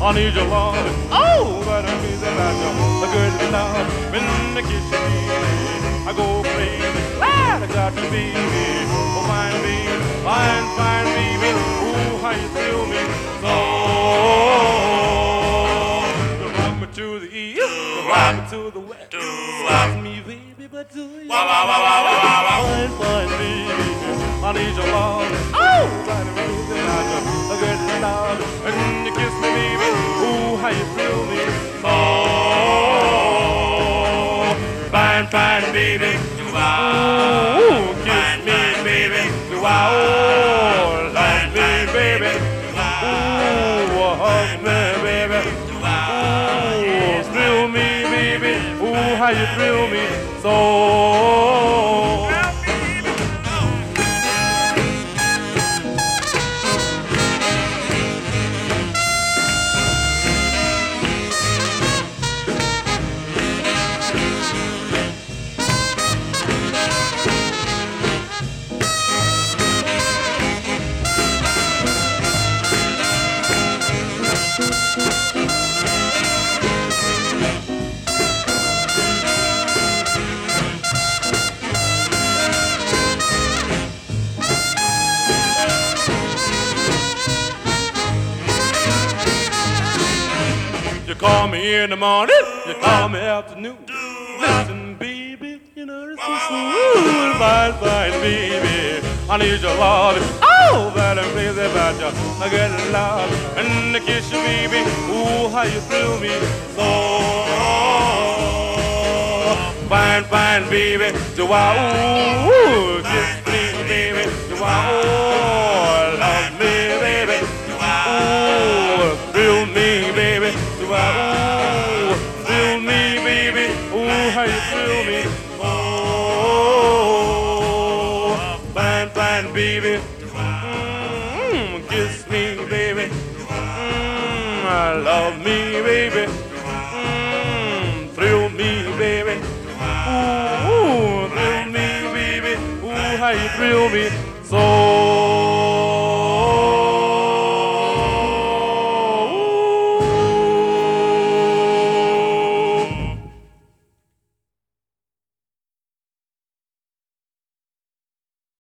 I need your love. Oh, that I need that the good love. When the kiss you, baby, I go crazy. Glad I got you, baby. Oh, fine, baby, fine, fine, baby. Ooh, how you thrill me so. You rock me to the east, you rock me to the west. Rock me, baby, but do you? Fine, fine, baby. I need your love. Oh, that I need the good love. When you kiss me, baby, ooh, how you thrill me so. Fine, fine, baby. Ooh, kiss me, baby. Wow, love me, baby. Ooh, hug me, baby. Ooh, thrill me, baby. Ooh, how you thrill me so. You call me in the morning, you call me afternoon. Listen, baby, you know this is so fine, fine, baby. I need your love. Oh, that I'm crazy about you. I get love and I kiss you, baby. Ooh, how you thrill me so. Fine, fine, baby. Do I ooh, kiss me, baby. Do I ooh, love me, baby. Ooh, thrill me, baby. Ooh, thrill me, baby. Ooh, how you thrill me. Oh, fine, fine, baby. Kiss me, baby. Love me, baby. Thrill me, baby. Ooh, thrill me, baby. Ooh, how you thrill me so.